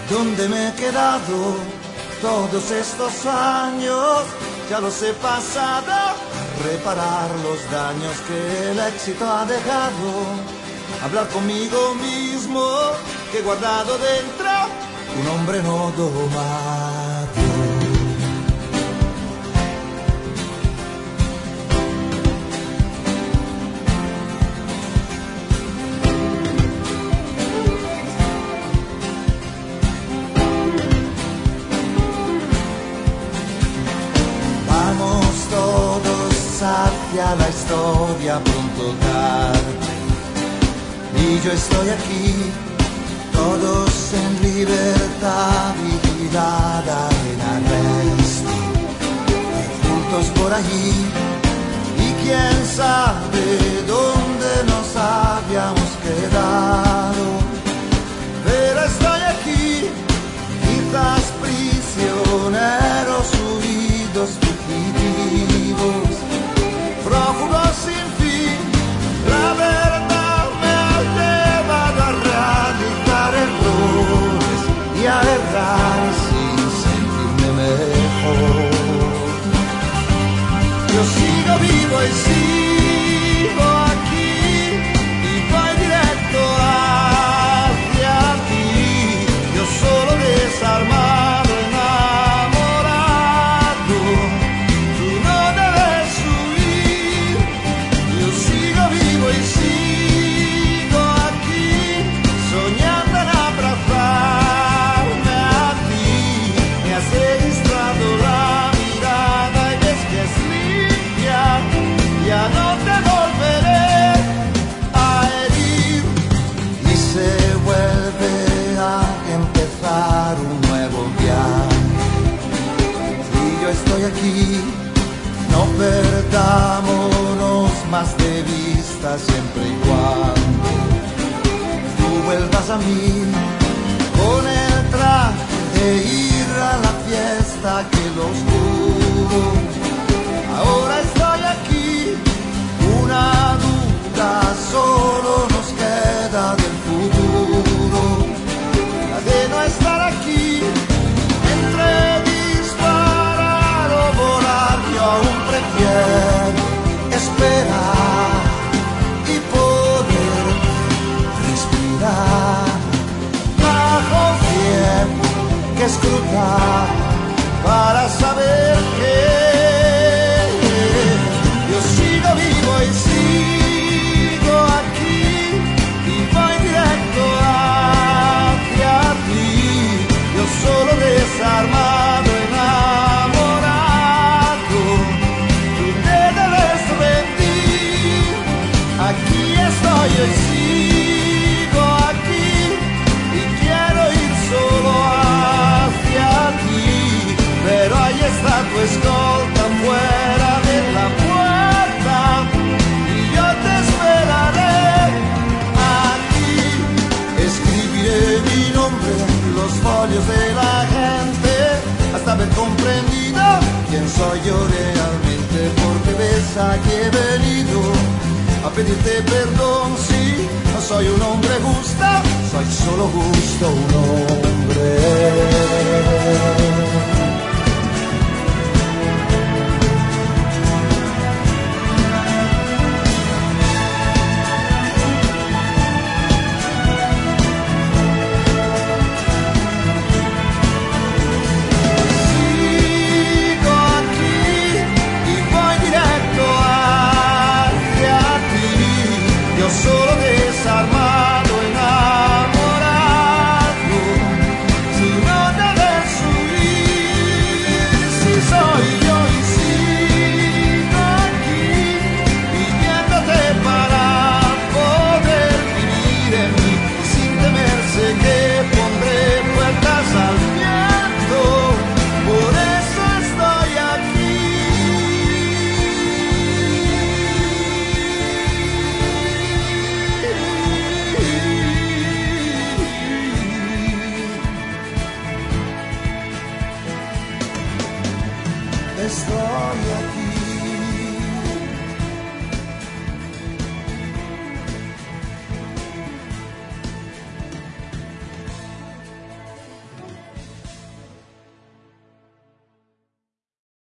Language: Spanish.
¿Dónde me he quedado todos estos años? Ya los he pasado a reparar los daños que el éxito ha dejado. Hablar conmigo mismo que he guardado dentro un hombre no domado. Hacia la historia pronto tarde, y yo estoy aquí, todos en libertad, vigilada en arresto, juntos por allí, y quién sabe dónde nos habíamos quedado, pero estoy aquí, quizás prisioneros huidos, fugitivos, prófugos sin fin. La verdad me ha llevado a realizar errores y a errar sin sentirme mejor. Yo sigo vivo y sigo aquí y voy directo hacia ti. Yo solo desarmado, aquí, no perdámonos más de vista siempre y cuando tú vuelvas a mí con el traje de ir a la fiesta que los juro. Ahora estoy aquí, una duda solo nos queda del futuro, la de no estar aquí entre aún prefiero esperar y poder respirar bajo tiempo que escrutar para saber que yo sigo vivo y sigo aquí y voy directo hacia ti. Yo solo desarmado, yo sigo aquí y quiero ir solo hacia ti, pero ahí está tu escolta fuera de la puerta y yo te esperaré aquí. Escribiré mi nombre en los folios de la gente hasta haber comprendido quién soy yo realmente, porque ves aquí he venido a pedirte perdón, si no soy un hombre justo, soy solo justo un hombre.